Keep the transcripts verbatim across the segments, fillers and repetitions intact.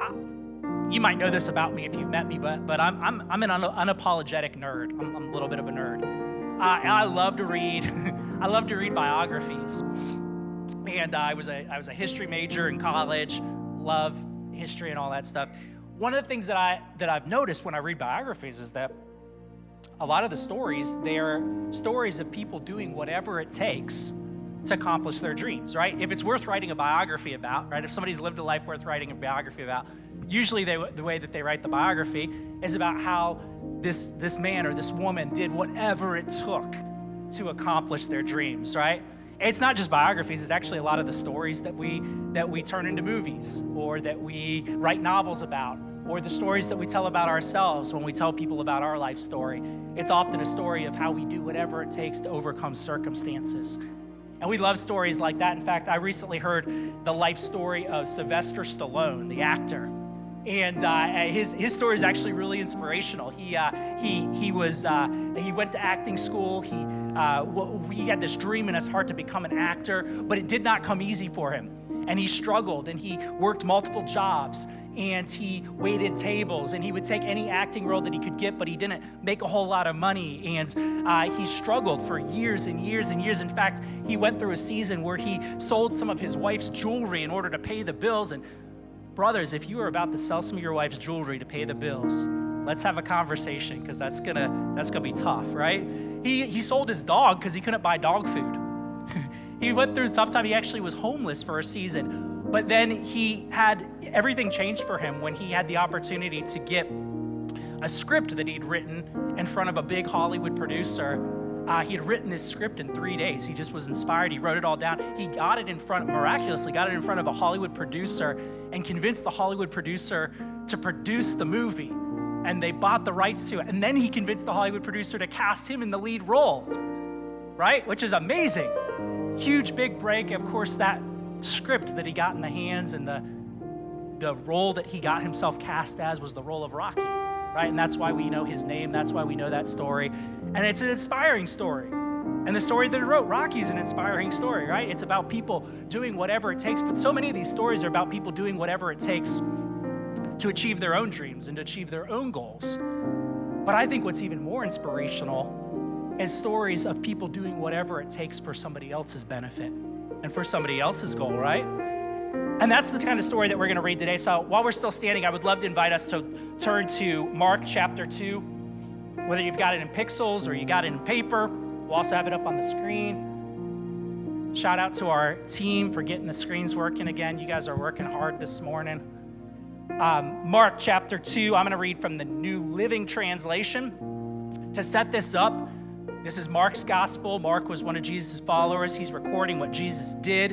I, you might know this about me if you've met me, but but I'm I'm I'm an un- unapologetic nerd. I'm, I'm a little bit of a nerd. Uh, and I love to read. I love to read biographies. And uh, I was a I was a history major in college. Love history and all that stuff. One of the things that I that I've noticed when I read biographies is that a lot of the stories, they're stories of people doing whatever it takes to accomplish their dreams, right? If it's worth writing a biography about, right? If somebody's lived a life worth writing a biography about, usually they, the way that they write the biography is about how this, this man or this woman did whatever it took to accomplish their dreams, right? It's not just biographies, it's actually a lot of the stories that we that we turn into movies or that we write novels about, or the stories that we tell about ourselves when we tell people about our life story. It's often a story of how we do whatever it takes to overcome circumstances. And we love stories like that. In fact, I recently heard the life story of Sylvester Stallone, the actor. And uh, his his story is actually really inspirational. He uh, he he was uh, he went to acting school. He uh, he had this dream in his heart to become an actor, but it did not come easy for him. And he struggled, and he worked multiple jobs, and he waited tables, and he would take any acting role that he could get, but he didn't make a whole lot of money, and uh, he struggled for years and years and years. In fact, he went through a season where he sold some of his wife's jewelry in order to pay the bills. And brothers, if you are about to sell some of your wife's jewelry to pay the bills, let's have a conversation, because that's gonna that's gonna be tough, right? He he sold his dog because he couldn't buy dog food. He went through a tough time. He actually was homeless for a season. But then he had, everything changed for him when he had the opportunity to get a script that he'd written in front of a big Hollywood producer. Uh, he had written this script in three days. He just was inspired. He wrote it all down. He got it in front, miraculously got it in front of a Hollywood producer and convinced the Hollywood producer to produce the movie. And they bought the rights to it. And then he convinced the Hollywood producer to cast him in the lead role, right? Which is amazing. Huge, big break. Of course, that script that he got in the hands and the the role that he got himself cast as was the role of Rocky, right? And that's why we know his name. That's why we know that story. And it's an inspiring story. And the story that he wrote, Rocky, is an inspiring story, right? It's about people doing whatever it takes. But so many of these stories are about people doing whatever it takes to achieve their own dreams and to achieve their own goals. But I think what's even more inspirational is stories of people doing whatever it takes for somebody else's benefit and for somebody else's goal, right? And that's the kind of story that we're gonna read today. So while we're still standing, I would love to invite us to turn to Mark chapter two. Whether you've got it in pixels or you got it in paper, we'll also have it up on the screen. Shout out to our team for getting the screens working again. You guys are working hard this morning. Um, Mark chapter two, I'm gonna read from the New Living Translation. To set this up, this is Mark's gospel. Mark was one of Jesus' followers. He's recording what Jesus did.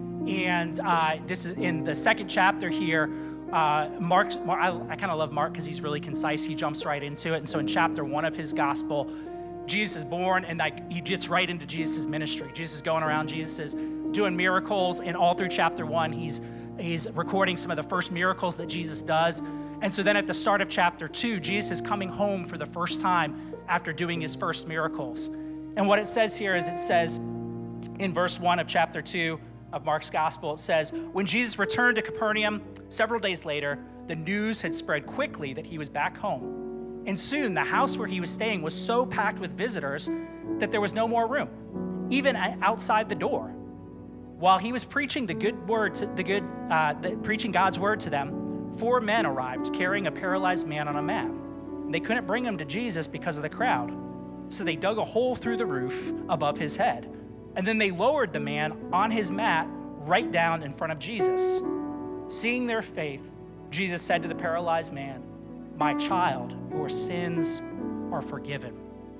And uh, this is in the second chapter here. Uh, Mark's, Mark, I, I kind of love Mark because he's really concise. He jumps right into it. And so in chapter one of his gospel, Jesus is born, and like, he gets right into Jesus' ministry. Jesus is going around, Jesus is doing miracles. And all through chapter one, he's, he's recording some of the first miracles that Jesus does. And so then at the start of chapter two, Jesus is coming home for the first time after doing his first miracles. And what it says here is it says in verse one of chapter two of Mark's gospel, it says, when Jesus returned to Capernaum several days later, the news had spread quickly that he was back home. And soon the house where he was staying was so packed with visitors that there was no more room, even outside the door. While he was preaching the good word, to, the good, uh, the, preaching God's word to them, four men arrived carrying a paralyzed man on a mat. They couldn't bring him to Jesus because of the crowd. So they dug a hole through the roof above his head. And then they lowered the man on his mat right down in front of Jesus. Seeing their faith, Jesus said to the paralyzed man, my child, your sins are forgiven.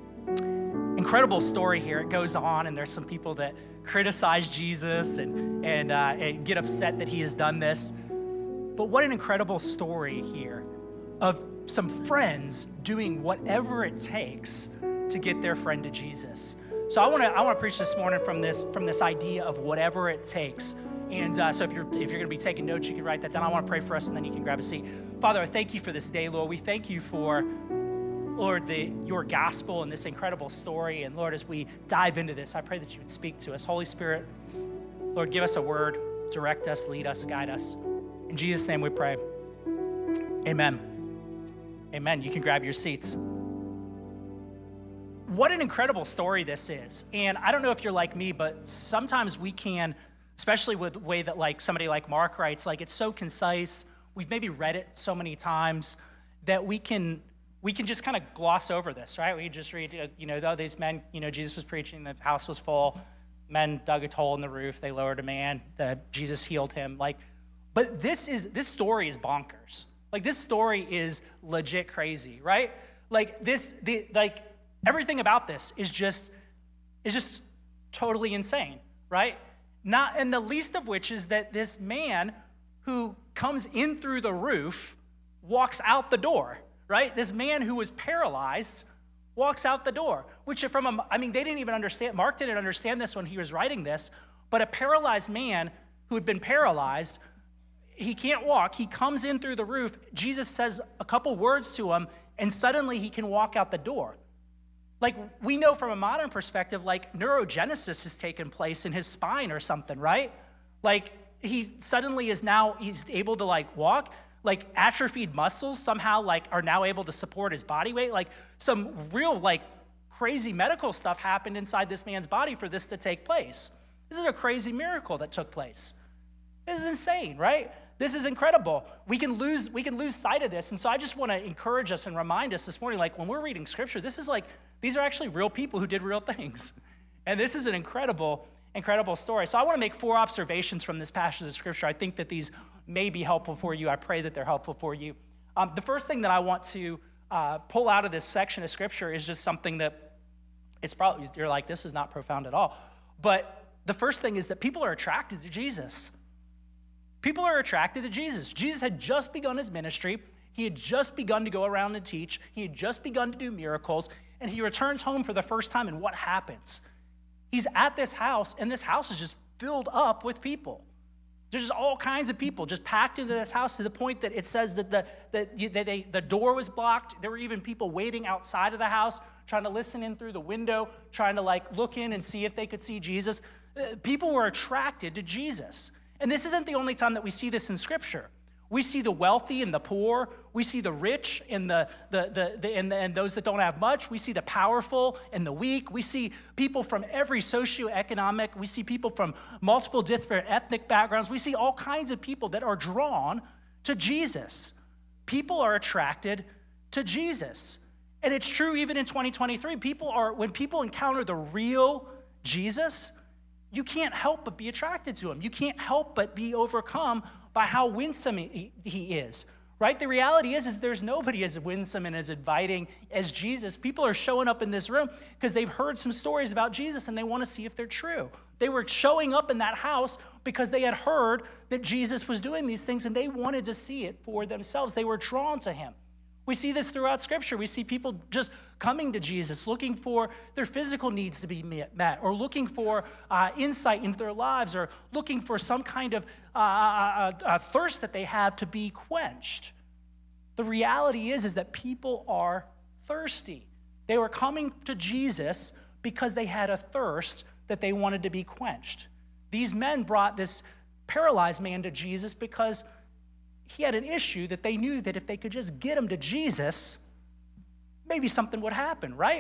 Incredible story here. It goes on, and there's some people that criticize Jesus and, and, uh, and get upset that he has done this. But what an incredible story here of some friends doing whatever it takes to get their friend to Jesus. So I want to I want to preach this morning from this from this idea of whatever it takes. And uh, so if you're if you're going to be taking notes, you can write that down. I want to pray for us, and then you can grab a seat. Father, I thank you for this day, Lord. We thank you for, Lord, the your gospel and this incredible story. And Lord, as we dive into this, I pray that you would speak to us. Holy Spirit, Lord, give us a word, direct us, lead us, guide us. In Jesus' name we pray. Amen. Amen. You can grab your seats. What an incredible story this is. And I don't know if you're like me, but sometimes we can, especially with the way that like somebody like Mark writes, like it's so concise. We've maybe read it so many times that we can we can just kind of gloss over this, right? We just read, uh, you know, oh, these men, you know, Jesus was preaching, the house was full, men dug a hole in the roof, they lowered a man, the, Jesus healed him. Like, but this is this story is bonkers. Like this story is legit crazy, right? Like this, the like everything about this is just is just totally insane, right? Not, and the least of which is that this man who comes in through the roof walks out the door, right? This man who was paralyzed walks out the door, which from a, I mean, they didn't even understand, Mark didn't understand this when he was writing this, but a paralyzed man who had been paralyzed, he can't walk, he comes in through the roof, Jesus says a couple words to him, and suddenly he can walk out the door. Like, we know from a modern perspective, like, neurogenesis has taken place in his spine or something, right? Like, he suddenly is now, he's able to, like, walk. Like, atrophied muscles somehow, like, are now able to support his body weight. Like, some real, like, crazy medical stuff happened inside this man's body for this to take place. This is a crazy miracle that took place. This is insane, right? This is incredible. We can lose, we can lose sight of this. And so I just want to encourage us and remind us this morning, like, when we're reading Scripture, this is like, these are actually real people who did real things. And this is an incredible, incredible story. So I want to make four observations from this passage of Scripture. I think that these may be helpful for you. I pray that they're helpful for you. Um, the first thing that I want to uh, pull out of this section of Scripture is just something that it's probably, you're like, this is not profound at all. But the first thing is that people are attracted to Jesus. People are attracted to Jesus. Jesus had just begun his ministry. He had just begun to go around and teach. He had just begun to do miracles. And he returns home for the first time, and what happens? He's at this house, and this house is just filled up with people. There's just all kinds of people just packed into this house to the point that it says that the, that they, the door was blocked. There were even people waiting outside of the house, trying to listen in through the window, trying to like look in and see if they could see Jesus. People were attracted to Jesus. And this isn't the only time that we see this in Scripture. We see the wealthy and the poor. We see the rich and the, the, the, the, and, the and those that don't have much. We see the powerful and the weak. We see people from every socioeconomic. We see people from multiple different ethnic backgrounds. We see all kinds of people that are drawn to Jesus. People are attracted to Jesus. And it's true even in twenty twenty-three. People are, when people encounter the real Jesus, you can't help but be attracted to him. You can't help but be overcome by how winsome he, he is, right? The reality is, is there's nobody as winsome and as inviting as Jesus. People are showing up in this room because they've heard some stories about Jesus and they want to see if they're true. They were showing up in that house because they had heard that Jesus was doing these things and they wanted to see it for themselves. They were drawn to him. We see this throughout Scripture. We see people just coming to Jesus, looking for their physical needs to be met, or looking for uh, insight into their lives, or looking for some kind of uh, uh, uh, thirst that they have to be quenched. The reality is, is that people are thirsty. They were coming to Jesus because they had a thirst that they wanted to be quenched. These men brought this paralyzed man to Jesus because he had an issue that they knew that if they could just get him to Jesus, maybe something would happen, right?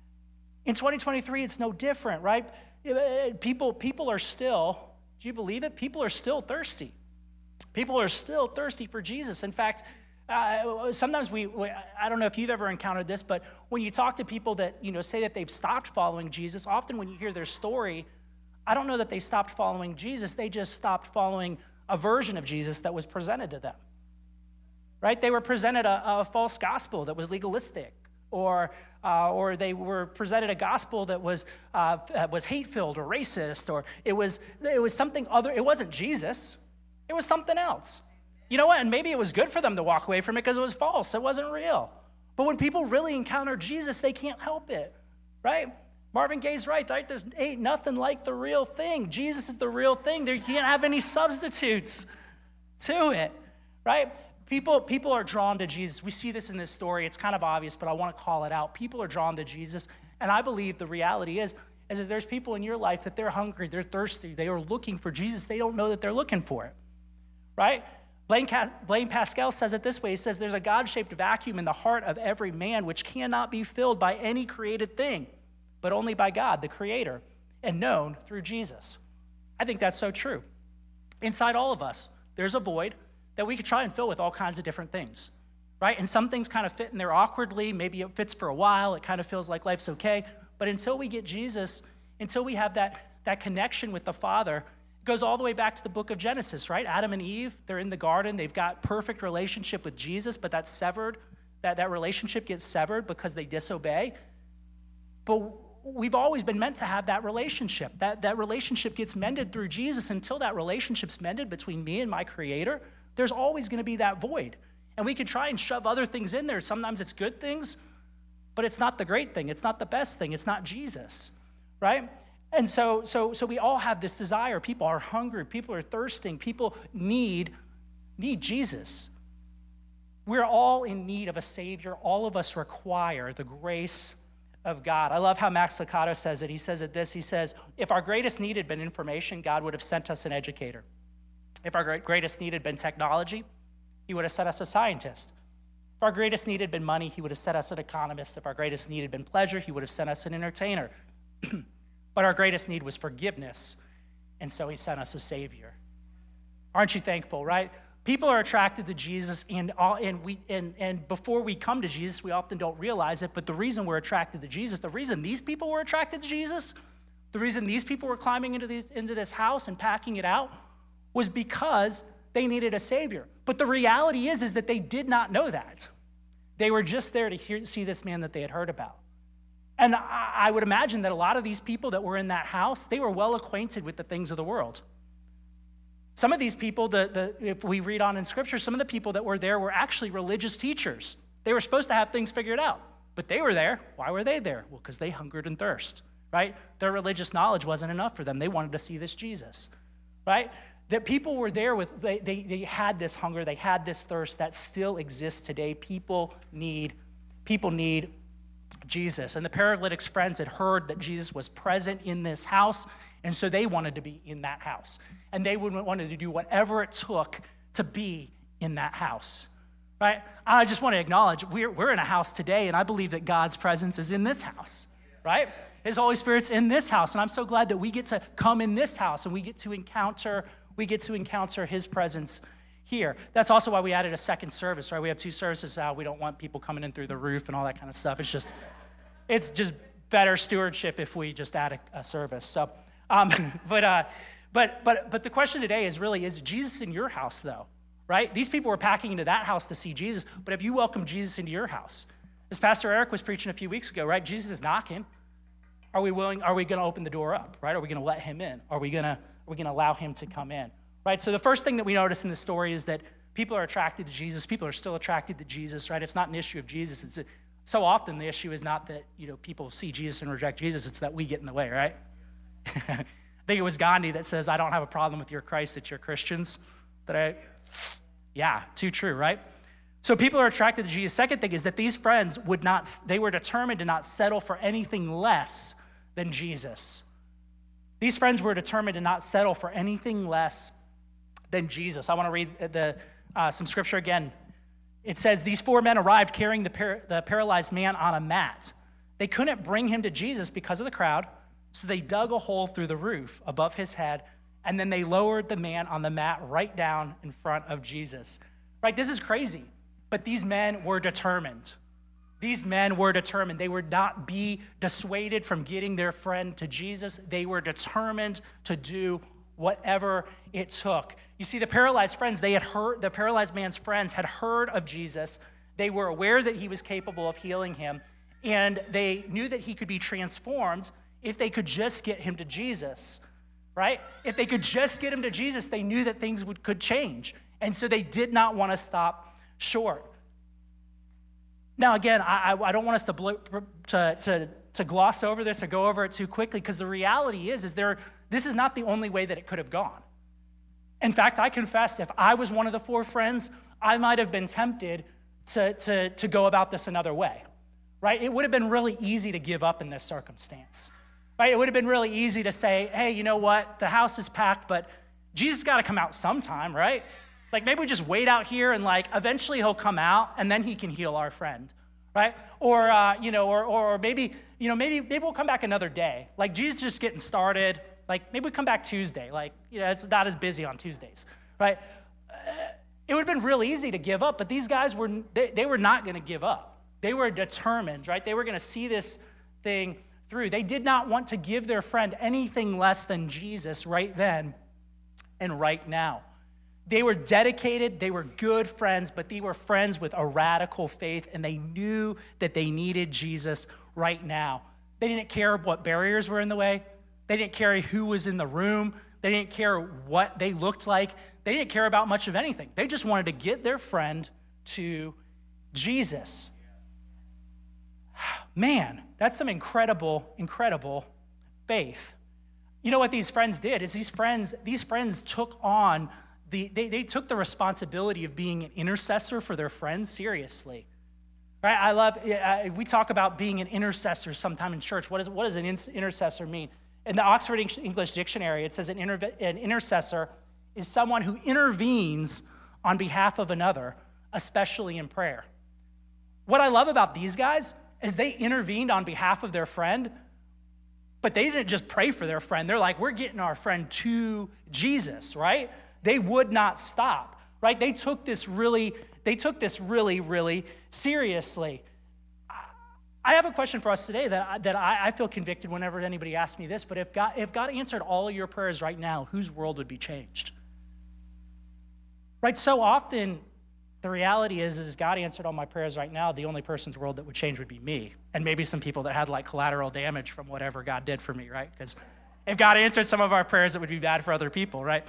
In twenty twenty-three, it's no different, right? People, people are still, do you believe it? People are still thirsty. People are still thirsty for Jesus. In fact, uh, sometimes we, we, I don't know if you've ever encountered this, but when you talk to people that, you know, say that they've stopped following Jesus, often when you hear their story, I don't know that they stopped following Jesus. They just stopped following a version of Jesus that was presented to them, right? They were presented a, a false gospel that was legalistic, or uh, or they were presented a gospel that was uh, was hate-filled or racist, or it was it was something other. It wasn't Jesus. It was something else. You know what? And maybe it was good for them to walk away from it because it was false. It wasn't real. But when people really encounter Jesus, they can't help it, right? Marvin Gaye's right, right? There's ain't nothing like the real thing. Jesus is the real thing. There, you can't have any substitutes to it, right? People, people are drawn to Jesus. We see this in this story. It's kind of obvious, but I want to call it out. People are drawn to Jesus, and I believe the reality is, is that there's people in your life that they're hungry, they're thirsty, they are looking for Jesus. They don't know that they're looking for it, right? Blaine, Blaine Pascal says it this way. He says, there's a God-shaped vacuum in the heart of every man which cannot be filled by any created thing, but only by God, the Creator, and known through Jesus. I think that's so true. Inside all of us, there's a void that we could try and fill with all kinds of different things, right? And some things kind of fit in there awkwardly. Maybe it fits for a while. It kind of feels like life's okay. But until we get Jesus, until we have that, that connection with the Father, it goes all the way back to the book of Genesis, right? Adam and Eve, they're in the garden. They've got perfect relationship with Jesus, but that's severed. That, that relationship gets severed because they disobey. But we've always been meant to have that relationship. That, that relationship gets mended through Jesus. Until that relationship's mended between me and my Creator, there's always going to be that void. And we could try and shove other things in there. Sometimes it's good things, but it's not the great thing. It's not the best thing. It's not Jesus, right? And so, so, so we all have this desire. People are hungry. People are thirsting. People need, need Jesus. We're all in need of a Savior. All of us require the grace of God. I love how Max Lucado says it. He says it this. He says, if our greatest need had been information, God would have sent us an educator. If our greatest need had been technology, he would have sent us a scientist. If our greatest need had been money, he would have sent us an economist. If our greatest need had been pleasure, he would have sent us an entertainer. But our greatest need was forgiveness, and so he sent us a Savior. Aren't you thankful, right? People are attracted to Jesus, and, all, and, we, and, and before we come to Jesus, we often don't realize it, but the reason we're attracted to Jesus, the reason these people were attracted to Jesus, the reason these people were climbing into, these, into this house and packing it out was because they needed a Savior. But the reality is, is that they did not know that. They were just there to hear, see this man that they had heard about. And I, I would imagine that a lot of these people that were in that house, they were well acquainted with the things of the world. Some of these people, the, the, if we read on in Scripture, some of the people that were there were actually religious teachers. They were supposed to have things figured out, but they were there. Why were they there? Well, because they hungered and thirst, right? Their religious knowledge wasn't enough for them. They wanted to see this Jesus, right? That people were there with, they, they, they had this hunger, they had this thirst that still exists today. People need, people need Jesus. And the paralytic's friends had heard that Jesus was present in this house, and so they wanted to be in that house. And they would wanted to do whatever it took to be in that house, right? I just want to acknowledge we're, we're in a house today, and I believe that God's presence is in this house, right? His Holy Spirit's in this house, and I'm so glad that we get to come in this house, and we get to encounter, we get to encounter his presence here. That's also why we added a second service, right? We have two services now. We don't want people coming in through the roof and all that kind of stuff. It's just, it's just better stewardship if we just add a, a service. So, um, but, uh, but, but, but the question today is really, is Jesus in your house though, right? These people were packing into that house to see Jesus, but have you welcomed Jesus into your house? As Pastor Eric was preaching a few weeks ago, right? Jesus is knocking. Are we willing, are we going to open the door up, right? Are we going to let him in? Are we going to, are we going to allow him to come in, right? So the first thing that we notice in this story is that people are attracted to Jesus. People are still attracted to Jesus, right? It's not an issue of Jesus. It's a, so often the issue is not that, you know, people see Jesus and reject Jesus. It's that we get in the way, right? I think it was Gandhi that says, I don't have a problem with your Christ, it's your Christians. That I, yeah, too true, right? So people are attracted to Jesus. Second thing is that these friends would not, they were determined to not settle for anything less than Jesus. These friends were determined to not settle for anything less than Jesus. I want to read the uh, some scripture again. It says, these four men arrived carrying the, par- the paralyzed man on a mat. They couldn't bring him to Jesus because of the crowd, so they dug a hole through the roof above his head, and then they lowered the man on the mat right down in front of Jesus. Right, this is crazy, but these men were determined. These men were determined. They would not be dissuaded from getting their friend to Jesus. They were determined to do whatever it took. You see, the paralyzed friends, they had heard, the paralyzed man's friends had heard of Jesus. They were aware that he was capable of healing him, and they knew that he could be transformed if they could just get him to Jesus, right? If they could just get him to Jesus, they knew that things would, could change. And so they did not want to stop short. Now, again, I, I don't want us to, blo- to, to, to gloss over this or go over it too quickly, because the reality is, is there, this is not the only way that it could have gone. In fact, I confess, if I was one of the four friends, I might have been tempted to, to, to go about this another way, right? It would have been really easy to give up in this circumstance, right? It would have been really easy to say, hey, you know what? The house is packed, but Jesus got to come out sometime, right? Like maybe we just wait out here and like eventually he'll come out and then he can heal our friend, right? Or, uh, you know, or, or maybe, you know, maybe, maybe we'll come back another day. Like Jesus just getting started. Like maybe we come back Tuesday. Like, you know, it's not as busy on Tuesdays, right? Uh, it would have been real easy to give up, but these guys were, they, they were not going to give up. They were determined, right? They were going to see this thing through. They did not want to give their friend anything less than Jesus right then and right now. They were dedicated, they were good friends, but they were friends with a radical faith, and they knew that they needed Jesus right now. They didn't care what barriers were in the way. They didn't care who was in the room. They didn't care what they looked like. They didn't care about much of anything. They just wanted to get their friend to Jesus. Man, that's some incredible, incredible faith. You know what these friends did is these friends, these friends took on The, they, they took the responsibility of being an intercessor for their friends seriously, right? I love, uh, we talk about being an intercessor sometime in church. What, is, what does an intercessor mean? In the Oxford English Dictionary, it says an, inter- an intercessor is someone who intervenes on behalf of another, especially in prayer. What I love about these guys is they intervened on behalf of their friend, but they didn't just pray for their friend. They're like, we're getting our friend to Jesus, right? They would not stop, right? They took this really, they took this really, really seriously. I have a question for us today that, that I, I feel convicted whenever anybody asks me this, but if God, if God answered all of your prayers right now, whose world would be changed? Right, so often the reality is, is God answered all my prayers right now, the only person's world that would change would be me, and maybe some people that had like collateral damage from whatever God did for me, right? Because if God answered some of our prayers, it would be bad for other people, right?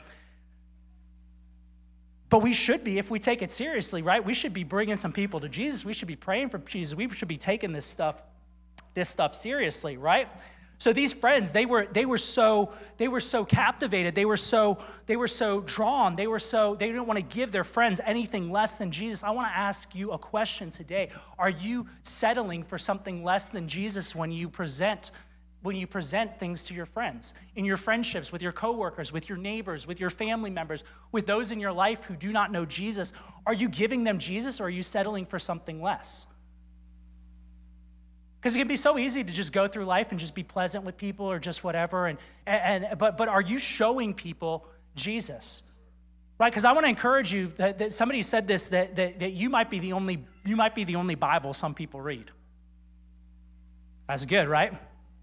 But we should be, if we take it seriously, right? We should be bringing some people to Jesus. We should be praying for Jesus. We should be taking this stuff, this stuff seriously, right? So these friends, they were they were so they were so captivated. They were so they were so drawn. They were so they didn't want to give their friends anything less than Jesus. I want to ask you a question today. Are you settling for something less than Jesus when you present when you present things to your friends, in your friendships, with your coworkers, with your neighbors, with your family members, with those in your life who do not know Jesus? Are you giving them Jesus, or are you settling for something less? Because it can be so easy to just go through life and just be pleasant with people or just whatever, and, and but but are you showing people Jesus? Right? Because I want to encourage you that, that somebody said this, that, that that you might be the only you might be the only Bible some people read. That's good, right?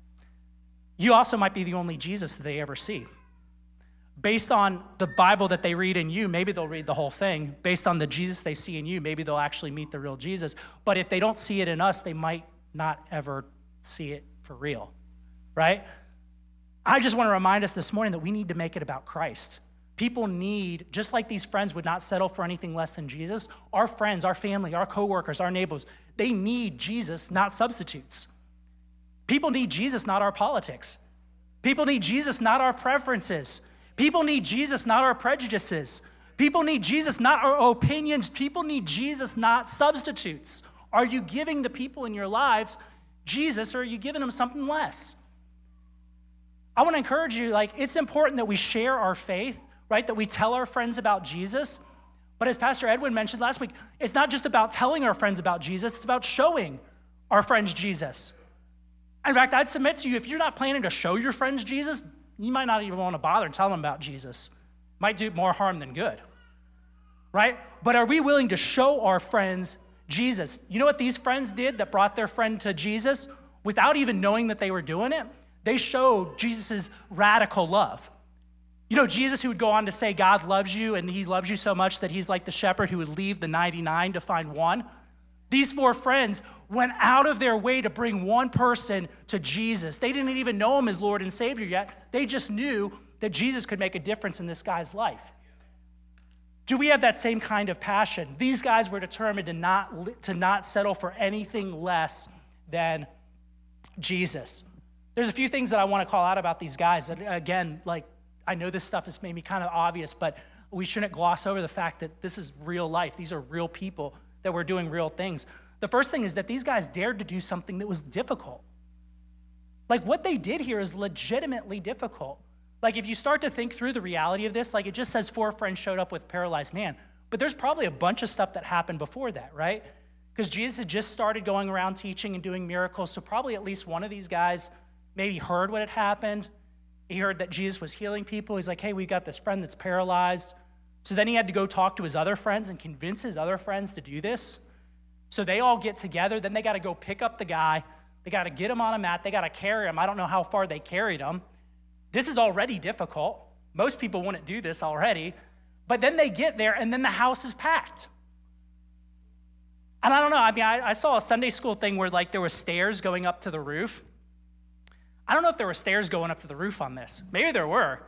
You also might be the only Jesus that they ever see. Based on the Bible that they read in you, maybe they'll read the whole thing. Based on the Jesus they see in you, maybe they'll actually meet the real Jesus. But if they don't see it in us, they might not ever see it for real, right? I just want to remind us this morning that we need to make it about Christ. People need, just like these friends would not settle for anything less than Jesus, our friends, our family, our coworkers, our neighbors, they need Jesus, not substitutes. People need Jesus, not our politics. People need Jesus, not our preferences. People need Jesus, not our prejudices. People need Jesus, not our opinions. People need Jesus, not substitutes. Are you giving the people in your lives Jesus, or are you giving them something less? I want to encourage you, like, it's important that we share our faith, right? That we tell our friends about Jesus. But as Pastor Edwin mentioned last week, it's not just about telling our friends about Jesus, it's about showing our friends Jesus. In fact, I'd submit to you, if you're not planning to show your friends Jesus, you might not even want to bother telling them about Jesus. Might do more harm than good, right? But are we willing to show our friends Jesus? You know what these friends did that brought their friend to Jesus without even knowing that they were doing it? They showed Jesus' radical love. You know, Jesus, who would go on to say God loves you, and he loves you so much that he's like the shepherd who would leave the ninety-nine to find one. These four friends went out of their way to bring one person to Jesus. They didn't even know him as Lord and Savior yet. They just knew that Jesus could make a difference in this guy's life. Do we have that same kind of passion? These guys were determined to not, to not settle for anything less than Jesus. There's a few things that I want to call out about these guys. Again, like, I know this stuff has made me kind of obvious, but we shouldn't gloss over the fact that this is real life. These are real people that were doing real things. The first thing is that these guys dared to do something that was difficult. Like, what they did here is legitimately difficult. Like, if you start to think through the reality of this, like, it just says four friends showed up with a paralyzed man. But there's probably a bunch of stuff that happened before that, right? Because Jesus had just started going around teaching and doing miracles, so probably at least one of these guys maybe heard what had happened. He heard that Jesus was healing people. He's like, hey, we got this friend that's paralyzed. So then he had to go talk to his other friends and convince his other friends to do this. So they all get together. Then they got to go pick up the guy. They got to get him on a mat. They got to carry him. I don't know how far they carried him. This is already difficult. Most people wouldn't do this already. But then they get there, and then the house is packed. And I don't know. I mean, I, I saw a Sunday school thing where, like, there were stairs going up to the roof. I don't know if there were stairs going up to the roof on this. Maybe there were.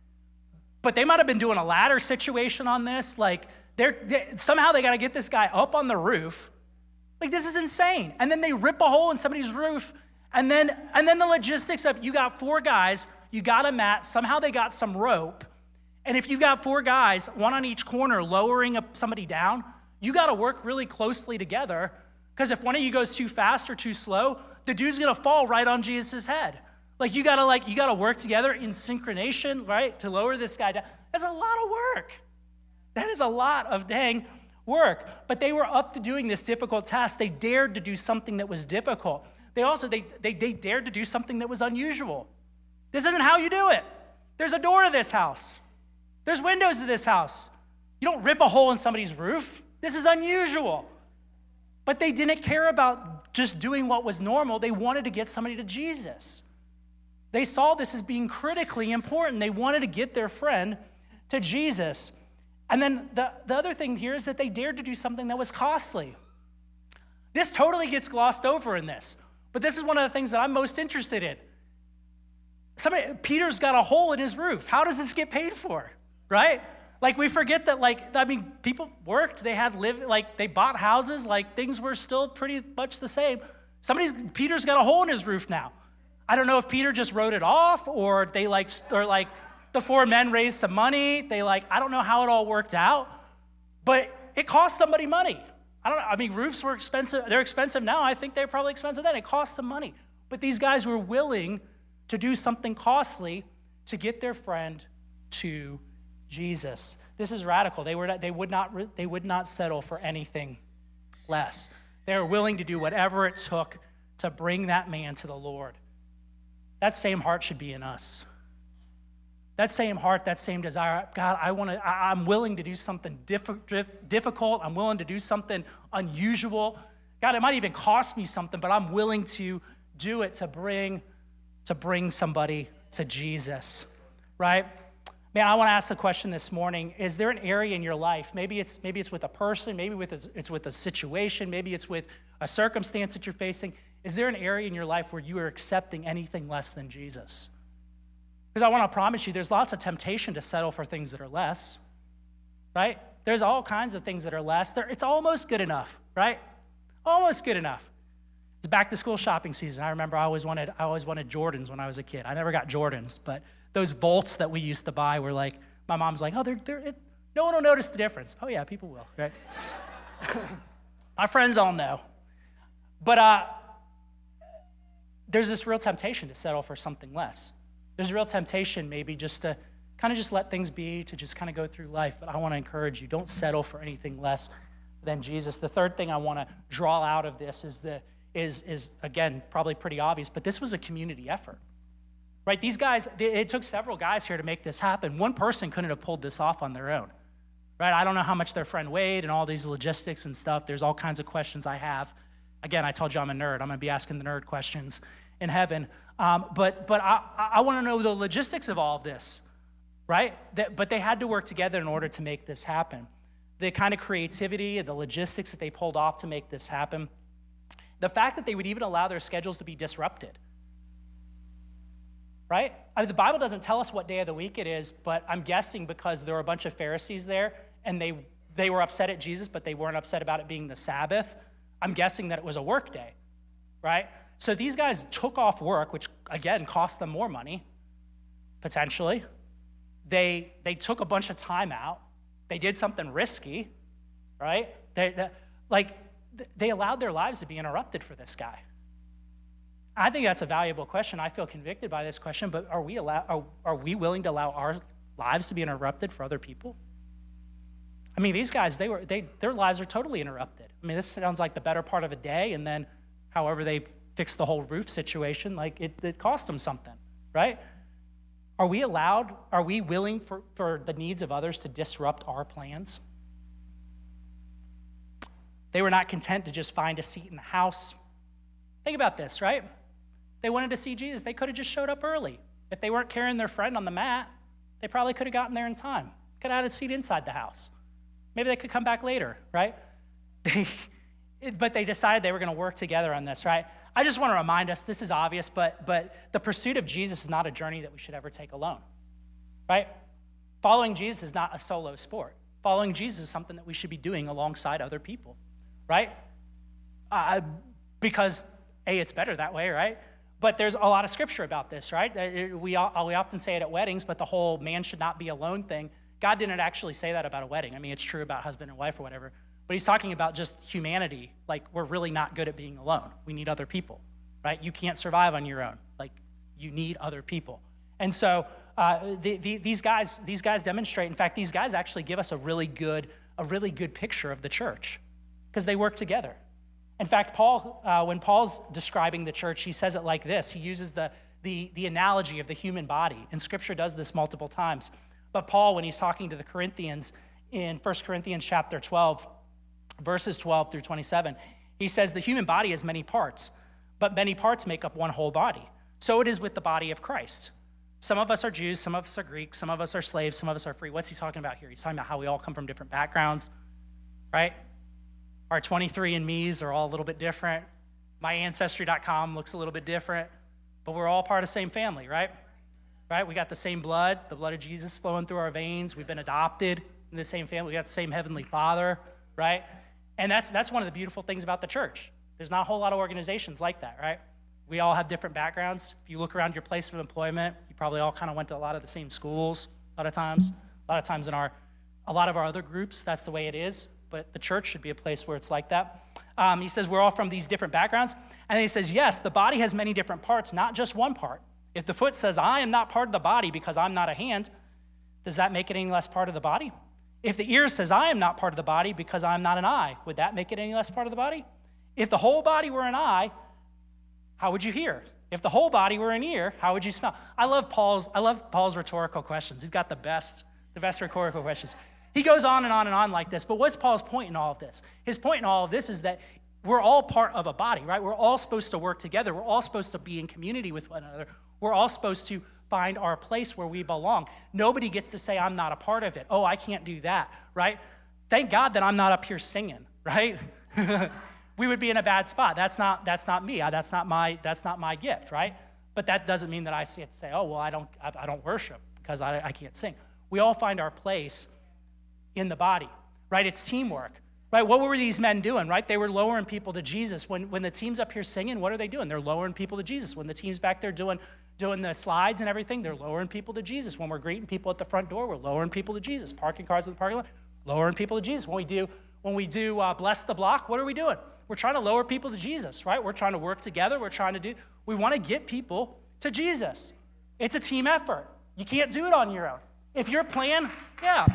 But they might have been doing a ladder situation on this. Like, they're, they, somehow they got to get this guy up on the roof. Like, this is insane. And then they rip a hole in somebody's roof. And then, and then the logistics of, you got four guys, you got a mat, somehow they got some rope. And if you've got four guys, one on each corner, lowering up somebody down, you got to work really closely together. Because if one of you goes too fast or too slow, the dude's going to fall right on Jesus' head. Like, you got to like you got to work together in synchronization, right, to lower this guy down. That's a lot of work. That is a lot of dang work. But they were up to doing this difficult task. They dared to do something that was difficult. They also, they, they, they dared to do something that was unusual. This isn't how you do it. There's a door to this house. There's windows to this house. You don't rip a hole in somebody's roof. This is unusual. But they didn't care about just doing what was normal. They wanted to get somebody to Jesus. They saw this as being critically important. They wanted to get their friend to Jesus. And then the, the other thing here is that they dared to do something that was costly. This totally gets glossed over in this. But this is one of the things that I'm most interested in. Somebody, Peter's got a hole in his roof. How does this get paid for, right? Like, we forget that, like, I mean, people worked. They had live, like, they bought houses. Like, things were still pretty much the same. Somebody's, Peter's got a hole in his roof now. I don't know if Peter just wrote it off, or they like, or like the four men raised some money. They like, I don't know how it all worked out, but it cost somebody money. I don't know. I mean, roofs were expensive. They're expensive now. I think they're probably expensive then. It cost some money. But these guys were willing to do something costly to get their friend to Jesus. This is radical. They were they would not they would not settle for anything less. They were willing to do whatever it took to bring that man to the Lord. That same heart should be in us. That same heart, that same desire. God, I want to. I'm willing to do something diff- difficult. I'm willing to do something unusual. God, it might even cost me something, but I'm willing to do it to bring to bring somebody to Jesus. Right? Man, I want to ask the question this morning: is there an area in your life? Maybe it's maybe it's with a person. Maybe with a, it's with a situation. Maybe it's with a circumstance that you're facing. Is there an area in your life where you are accepting anything less than Jesus? Because I want to promise you, there's lots of temptation to settle for things that are less, right? There's all kinds of things that are less. They're, it's almost good enough, right? Almost good enough. It's back to school shopping season. I remember I always wanted, I always wanted Jordans when I was a kid. I never got Jordans, but those Volts that we used to buy were like, my mom's like, oh, they're, they're, it, no one will notice the difference. Oh yeah, people will, right? My friends all know. But uh, there's this real temptation to settle for something less. There's a real temptation maybe just to kind of just let things be, to just kind of go through life. But I want to encourage you, don't settle for anything less than Jesus. The third thing I want to draw out of this is, the, is, is again, probably pretty obvious, but this was a community effort. Right? These guys, it took several guys here to make this happen. One person couldn't have pulled this off on their own. Right? I don't know how much their friend weighed and all these logistics and stuff. There's all kinds of questions I have. Again, I told you I'm a nerd. I'm going to be asking the nerd questions in heaven. Um, but but I, I want to know the logistics of all of this, right? That, but they had to work together in order to make this happen. The kind of creativity and the logistics that they pulled off to make this happen. The fact that they would even allow their schedules to be disrupted, right? I mean, the Bible doesn't tell us what day of the week it is, but I'm guessing because there were a bunch of Pharisees there and they they were upset at Jesus, but they weren't upset about it being the Sabbath. I'm guessing that it was a work day, right? So these guys took off work, which again cost them more money, potentially. They they took a bunch of time out. They did something risky, right? They, they like they allowed their lives to be interrupted for this guy. I think that's a valuable question. I feel convicted by this question, but are we allow, are, are we willing to allow our lives to be interrupted for other people? I mean, these guys, they were they their lives are totally interrupted. I mean, this sounds like the better part of a day, and then however they fixed the whole roof situation, like it, it cost them something, right? Are we allowed, are we willing for, for the needs of others to disrupt our plans? They were not content to just find a seat in the house. Think about this, right? They wanted to see Jesus. They could have just showed up early. If they weren't carrying their friend on the mat, they probably could have gotten there in time. Could have had a seat inside the house. Maybe they could come back later, right? They, but they decided they were going to work together on this, right? I just want to remind us, this is obvious, but, but the pursuit of Jesus is not a journey that we should ever take alone, right? Following Jesus is not a solo sport. Following Jesus is something that we should be doing alongside other people, right? Uh, because, A, it's better that way, right? But there's a lot of scripture about this, right? We, we often say it at weddings, but the whole man should not be alone thing, God didn't actually say that about a wedding. I mean, it's true about husband and wife or whatever, but he's talking about just humanity. Like, we're really not good at being alone. We need other people, right? You can't survive on your own. Like, you need other people. And so uh, the, the, these guys, these guys demonstrate. In fact, these guys actually give us a really good, a really good picture of the church because they work together. In fact, Paul, uh, when Paul's describing the church, he says it like this. He uses the, the, the analogy of the human body, and Scripture does this multiple times. But Paul, when he's talking to the Corinthians in First Corinthians chapter twelve, verses twelve through twenty-seven, he says, the human body has many parts, but many parts make up one whole body. So it is with the body of Christ. Some of us are Jews, some of us are Greeks, some of us are slaves, some of us are free. What's he talking about here? He's talking about how we all come from different backgrounds, right? Our twenty-three and me's are all a little bit different. My ancestry dot com looks a little bit different, but we're all part of the same family, right? Right? We got the same blood, the blood of Jesus flowing through our veins. We've been adopted in the same family. We got the same heavenly Father, right? And that's that's one of the beautiful things about the church. There's not a whole lot of organizations like that, right? We all have different backgrounds. If you look around your place of employment, you probably all kind of went to a lot of the same schools a lot of times. A lot of times in our, a lot of our other groups, that's the way it is. But the church should be a place where it's like that. Um, he says we're all from these different backgrounds. And then he says, yes, the body has many different parts, not just one part. If the foot says, I am not part of the body because I'm not a hand, does that make it any less part of the body? If the ear says, I am not part of the body because I'm not an eye, would that make it any less part of the body? If the whole body were an eye, how would you hear? If the whole body were an ear, how would you smell? I love Paul's, I love Paul's rhetorical questions. He's got the best, the best rhetorical questions. He goes on and on and on like this, but what's Paul's point in all of this? His point in all of this is that we're all part of a body, right? We're all supposed to work together. We're all supposed to be in community with one another. We're all supposed to find our place where we belong. Nobody gets to say, I'm not a part of it. Oh, I can't do that, right? Thank God that I'm not up here singing, right? We would be in a bad spot. That's not, that's not me. That's not my, that's not my gift, right? But that doesn't mean that I have to say, oh, well, I don't, I, I don't worship because I, I can't sing. We all find our place in the body, right? It's teamwork, right? What were these men doing, right? They were lowering people to Jesus. When, when the team's up here singing, what are they doing? They're lowering people to Jesus. When the team's back there doing, doing the slides and everything, they're lowering people to Jesus. When we're greeting people at the front door, we're lowering people to Jesus. Parking cars in the parking lot, lowering people to Jesus. When we do, when we do uh, bless the block, what are we doing? We're trying to lower people to Jesus, right? We're trying to work together. We're trying to do, we want to get people to Jesus. It's a team effort. You can't do it on your own. If your plan, yeah.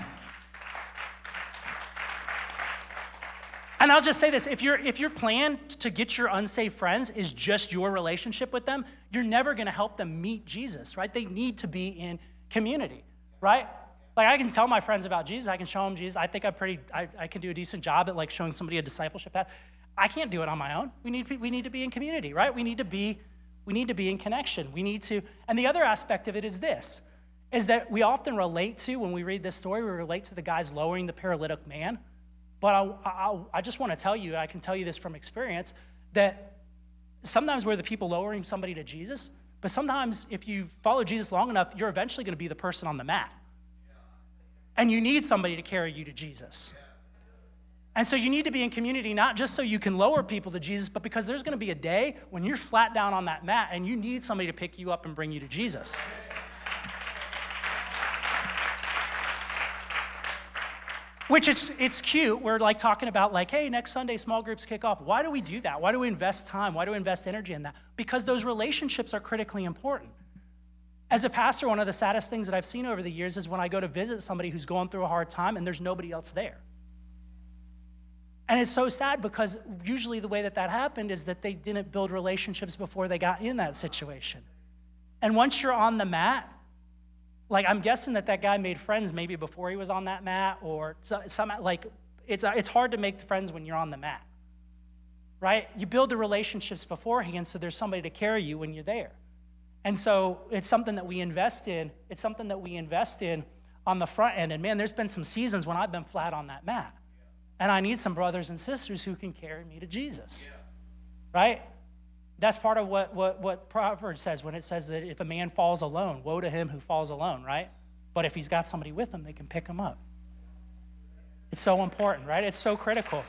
And I'll just say this, if, your if your plan to get your unsaved friends is just your relationship with them, you're never gonna help them meet Jesus, right? They need to be in community, right? Like I can tell my friends about Jesus, I can show them Jesus. I think I'm pretty, I, I can do a decent job at like showing somebody a discipleship path. I can't do it on my own. We need, we need to be in community, right? We need to be, we need to be in connection. We need to, and the other aspect of it is this, is that we often relate to, when we read this story, we relate to the guys lowering the paralytic man. But I, I, I just want to tell you, I can tell you this from experience, that sometimes we're the people lowering somebody to Jesus, but sometimes if you follow Jesus long enough, you're eventually going to be the person on the mat. And you need somebody to carry you to Jesus. And so you need to be in community, not just so you can lower people to Jesus, but because there's going to be a day when you're flat down on that mat and you need somebody to pick you up and bring you to Jesus. Which it's, it's cute. We're like talking about like, hey, next Sunday small groups kick off. Why do we do that? Why do we invest time? Why do we invest energy in that? Because those relationships are critically important. As a pastor, one of the saddest things that I've seen over the years is when I go to visit somebody who's going through a hard time and there's nobody else there. And it's so sad because usually the way that that happened is that they didn't build relationships before they got in that situation. And once you're on the mat, like I'm guessing that that guy made friends maybe before he was on that mat, or some, like it's, it's hard to make friends when you're on the mat, right? You build the relationships beforehand so there's somebody to carry you when you're there. And so it's something that we invest in. It's something that we invest in on the front end. And man, there's been some seasons when I've been flat on that mat. And I need some brothers and sisters who can carry me to Jesus, yeah. Right? That's part of what, what, what Proverbs says when it says that if a man falls alone, woe to him who falls alone, right? But if he's got somebody with him, they can pick him up. It's so important, right? It's so critical.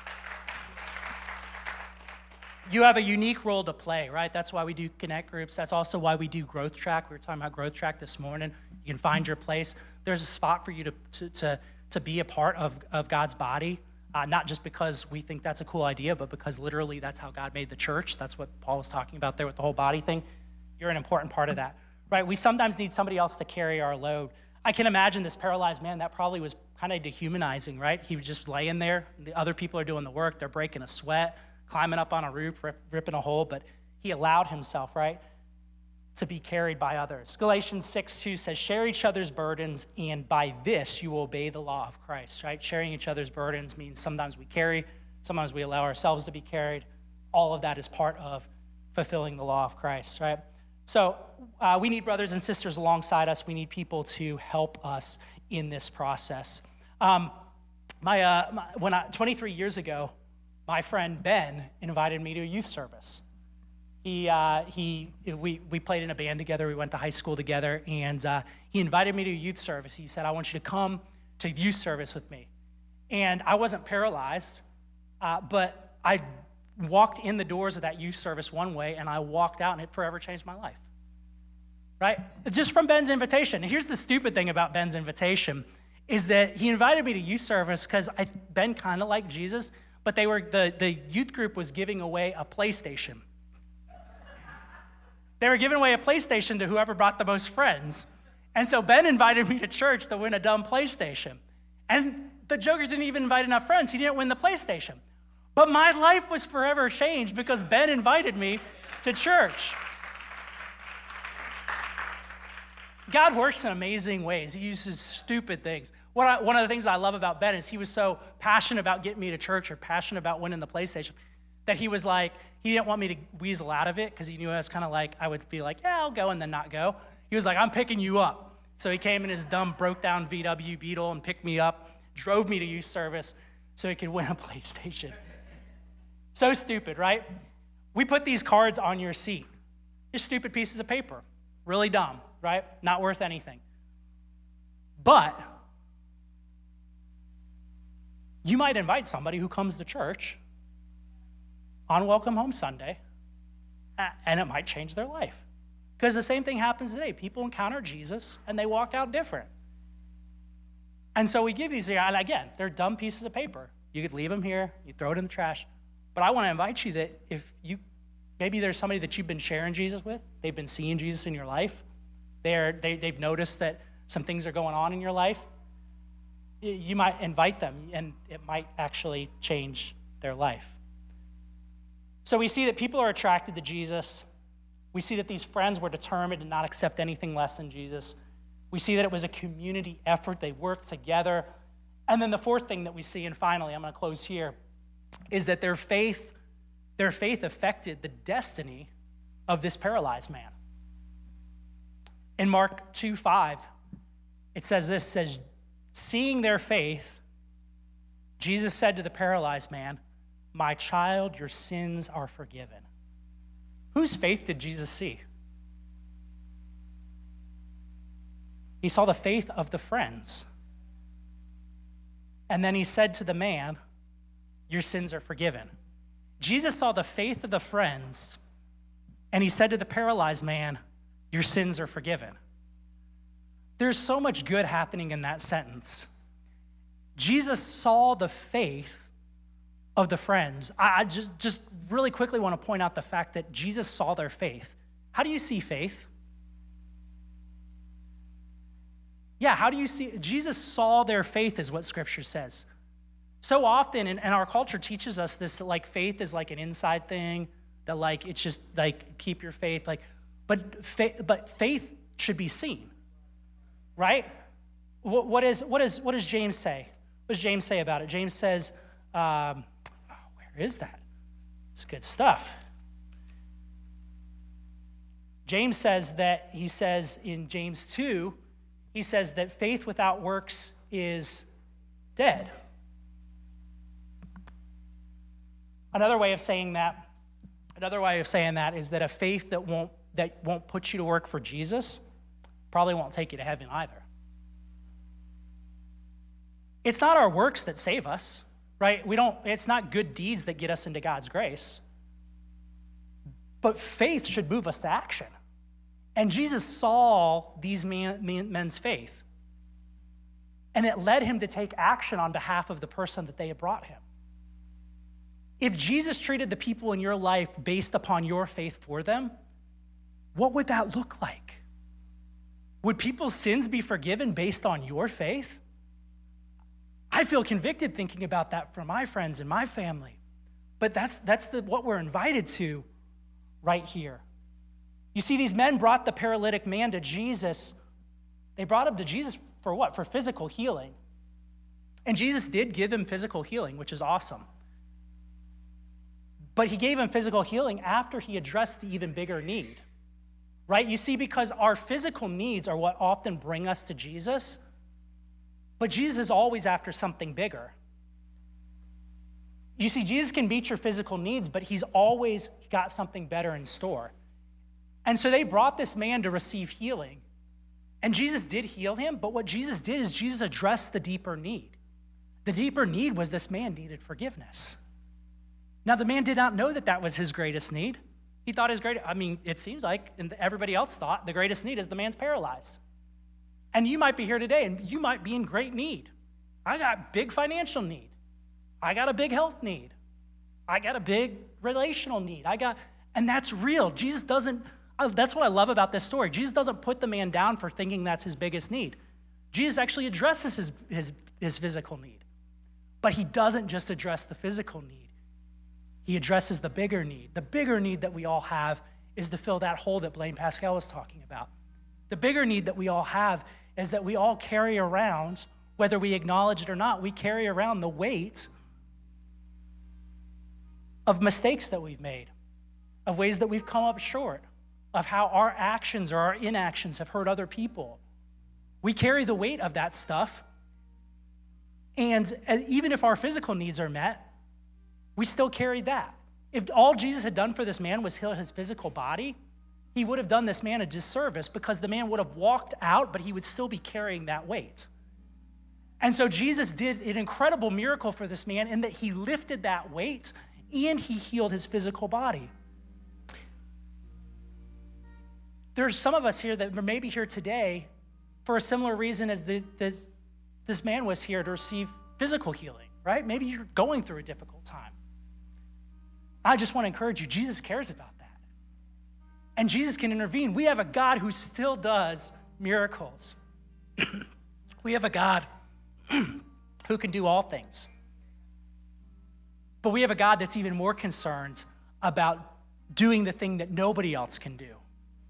You have a unique role to play, right? That's why we do connect groups. That's also why we do Growth Track. We were talking about Growth Track this morning. You can find your place. There's a spot for you to to to, to be a part of, of God's body, uh, not just because we think that's a cool idea, but because literally that's how God made the church. That's what Paul was talking about there with the whole body thing. You're an important part of that, right? We sometimes need somebody else to carry our load. I can imagine this paralyzed man, that probably was kind of dehumanizing, right? He was just laying there. The other people are doing the work. They're breaking a sweat, climbing up on a roof, rip, ripping a hole, but he allowed himself, right, to be carried by others. Galatians six two says, share each other's burdens, and by this you will obey the law of Christ, right? Sharing each other's burdens means sometimes we carry, sometimes we allow ourselves to be carried. All of that is part of fulfilling the law of Christ, right? So uh, we need brothers and sisters alongside us. We need people to help us in this process. Um, my, uh, my when I, twenty-three years ago, my friend Ben invited me to a youth service. He, uh, he, we, we played in a band together. We went to high school together, and uh, he invited me to a youth service. He said, I want you to come to youth service with me. And I wasn't paralyzed, uh, but I walked in the doors of that youth service one way, and I walked out, and it forever changed my life, right? Just from Ben's invitation. And here's the stupid thing about Ben's invitation is that he invited me to youth service because Ben kind of liked Jesus, but they were the, the youth group was giving away a PlayStation. They were giving away a PlayStation to whoever brought the most friends. And so Ben invited me to church to win a dumb PlayStation. And the joker didn't even invite enough friends. He didn't win the PlayStation. But my life was forever changed because Ben invited me to church. God works in amazing ways. He uses stupid things. What I, one of the things I love about Ben is he was so passionate about getting me to church or passionate about winning the PlayStation that he was like, he didn't want me to weasel out of it because he knew I was kind of like, I would be like, yeah, I'll go and then not go. He was like, I'm picking you up. So he came in his dumb, broke down V W Beetle and picked me up, drove me to youth service so he could win a PlayStation. So stupid, right? We put these cards on your seat. Just stupid pieces of paper. Really dumb, right? Not worth anything. But you might invite somebody who comes to church on Welcome Home Sunday, and it might change their life. Because the same thing happens today. People encounter Jesus, and they walk out different. And so we give these, and again, they're dumb pieces of paper. You could leave them here, you throw it in the trash. But I want to invite you that if you, maybe there's somebody that you've been sharing Jesus with, they've been seeing Jesus in your life, they're, they, they've noticed that some things are going on in your life, you might invite them, and it might actually change their life. So we see that people are attracted to Jesus. We see that these friends were determined to not accept anything less than Jesus. We see that it was a community effort. They worked together. And then the fourth thing that we see, and finally, I'm going to close here, is that their faith, their faith affected the destiny of this paralyzed man. In Mark two five, it says this, it says, seeing their faith, Jesus said to the paralyzed man, my child, your sins are forgiven. Whose faith did Jesus see? He saw the faith of the friends. And then he said to the man, your sins are forgiven. Jesus saw the faith of the friends, and he said to the paralyzed man, your sins are forgiven. There's so much good happening in that sentence. Jesus saw the faith of the friends. I just, just really quickly want to point out the fact that Jesus saw their faith. How do you see faith? Yeah, how do you see? Jesus saw their faith is what Scripture says. So often, and, and our culture teaches us this, that like faith is like an inside thing, that like it's just like keep your faith, like, but faith, but faith should be seen, right? What, what is what is what does James say? What does James say about it? James says, um, oh, where is that? It's good stuff. James says that, he says in James two, he says that faith without works is dead. Another way of saying that, another way of saying that is that a faith that won't that won't put you to work for Jesus probably won't take you to heaven either. It's not our works that save us, right? We don't, it's not good deeds that get us into God's grace. But faith should move us to action. And Jesus saw these man, man, men's faith. And it led him to take action on behalf of the person that they had brought him. If Jesus treated the people in your life based upon your faith for them, what would that look like? Would people's sins be forgiven based on your faith? I feel convicted thinking about that for my friends and my family. But that's, that's the, what we're invited to right here. You see, these men brought the paralytic man to Jesus. They brought him to Jesus for what? For physical healing. And Jesus did give him physical healing, which is awesome. But he gave him physical healing after he addressed the even bigger need, right? You see, because our physical needs are what often bring us to Jesus, but Jesus is always after something bigger. You see, Jesus can meet your physical needs, but he's always got something better in store. And so they brought this man to receive healing. And Jesus did heal him, but what Jesus did is Jesus addressed the deeper need. The deeper need was this man needed forgiveness. Now, the man did not know that that was his greatest need. He thought his greatest, I mean, it seems like, and everybody else thought, the greatest need is the man's paralyzed. And you might be here today, and you might be in great need. I got big financial need. I got a big health need. I got a big relational need. I got, and that's real. Jesus doesn't, that's what I love about this story. Jesus doesn't put the man down for thinking that's his biggest need. Jesus actually addresses his, his, his physical need. But he doesn't just address the physical need. He addresses the bigger need. The bigger need that we all have is to fill that hole that Blaine Pascal was talking about. The bigger need that we all have is that we all carry around, whether we acknowledge it or not, we carry around the weight of mistakes that we've made, of ways that we've come up short, of how our actions or our inactions have hurt other people. We carry the weight of that stuff. And even if our physical needs are met, we still carry that. If all Jesus had done for this man was heal his physical body, he would have done this man a disservice because the man would have walked out, but he would still be carrying that weight. And so Jesus did an incredible miracle for this man in that he lifted that weight and he healed his physical body. There's some of us here that are maybe here today for a similar reason as the, the, this man was here to receive physical healing, right? Maybe you're going through a difficult time. I just want to encourage you, Jesus cares about that. And Jesus can intervene. We have a God who still does miracles. We have a God who can do all things. But we have a God that's even more concerned about doing the thing that nobody else can do,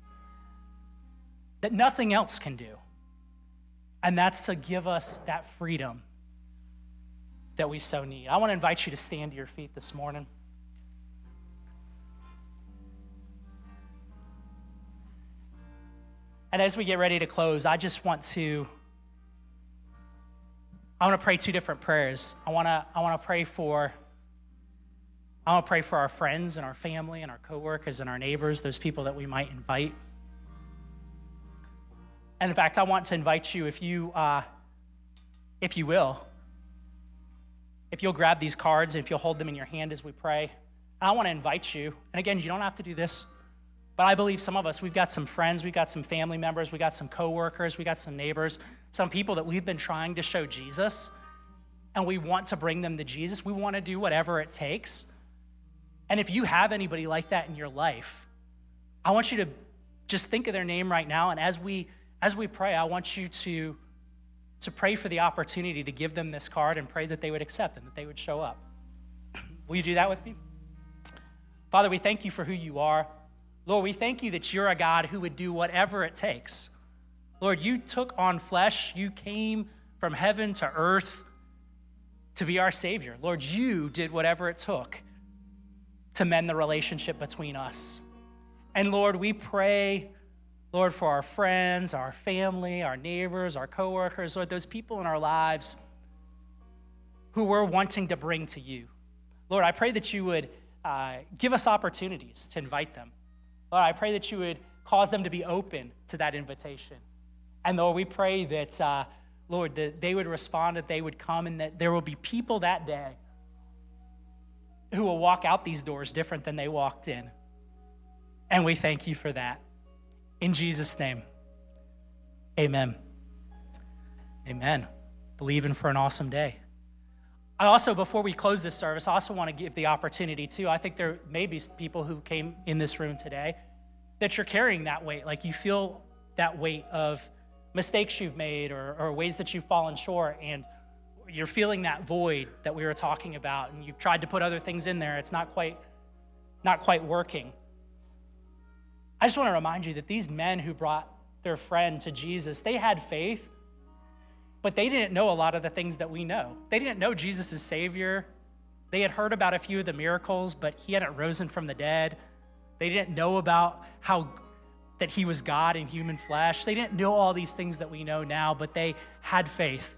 that nothing else can do. And that's to give us that freedom that we so need. I want to invite you to stand to your feet this morning. And as we get ready to close, I just want to, I want to pray two different prayers. I want to, I want to pray for, I want to pray for our friends and our family and our coworkers and our neighbors, those people that we might invite. And in fact, I want to invite you, if you, uh, if you will, if you'll grab these cards and if you'll hold them in your hand as we pray, I want to invite you. And again, you don't have to do this. But I believe some of us, we've got some friends, we've got some family members, we got some coworkers, we got some neighbors, some people that we've been trying to show Jesus, and we want to bring them to Jesus. We want to do whatever it takes. And if you have anybody like that in your life, I want you to just think of their name right now, and as we as we pray, I want you to to pray for the opportunity to give them this card and pray that they would accept and that they would show up. Will you do that with me? Father, we thank you for who you are. Lord, we thank you that you're a God who would do whatever it takes. Lord, you took on flesh. You came from heaven to earth to be our Savior. Lord, you did whatever it took to mend the relationship between us. And Lord, we pray, Lord, for our friends, our family, our neighbors, our coworkers, Lord, those people in our lives who we're wanting to bring to you. Lord, I pray that you would uh, give us opportunities to invite them. Lord, I pray that you would cause them to be open to that invitation. And Lord, we pray that, uh, Lord, that they would respond, that they would come, and that there will be people that day who will walk out these doors different than they walked in. And we thank you for that. In Jesus' name, amen. Amen. Believing for an awesome day. I also, before we close this service, I also want to give the opportunity too. I think there may be people who came in this room today that you're carrying that weight, like you feel that weight of mistakes you've made or, or ways that you've fallen short, and you're feeling that void that we were talking about, and you've tried to put other things in there. It's not quite, not quite working. I just want to remind you that these men who brought their friend to Jesus, they had faith, but they didn't know a lot of the things that we know. They didn't know Jesus is Savior. They had heard about a few of the miracles, but he hadn't risen from the dead. They didn't know about how that he was God in human flesh. They didn't know all these things that we know now, but they had faith.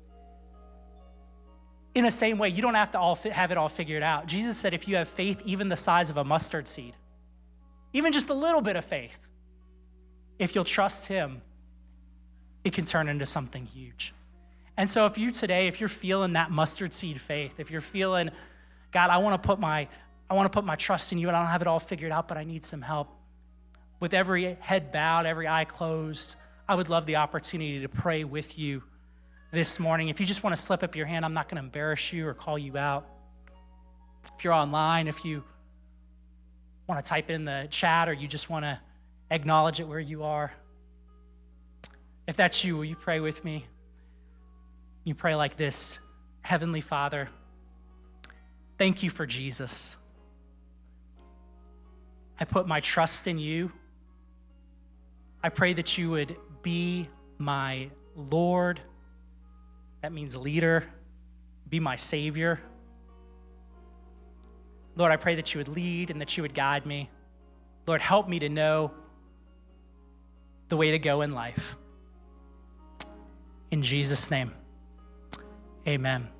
In the same way, you don't have to all have it all figured out. Jesus said if you have faith even the size of a mustard seed, even just a little bit of faith, if you'll trust him, it can turn into something huge. And so if you today, if you're feeling that mustard seed faith, if you're feeling, God, I want to put my, I want to put my trust in you and I don't have it all figured out, but I need some help. With every head bowed, every eye closed, I would love the opportunity to pray with you this morning. If you just want to slip up your hand, I'm not going to embarrass you or call you out. If you're online, if you want to type in the chat or you just want to acknowledge it where you are. If that's you, will you pray with me? You pray like this. Heavenly Father, thank you for Jesus. I put my trust in you. I pray that you would be my Lord. That means leader. Be my Savior. Lord, I pray that you would lead and that you would guide me. Lord, help me to know the way to go in life. In Jesus' name, amen.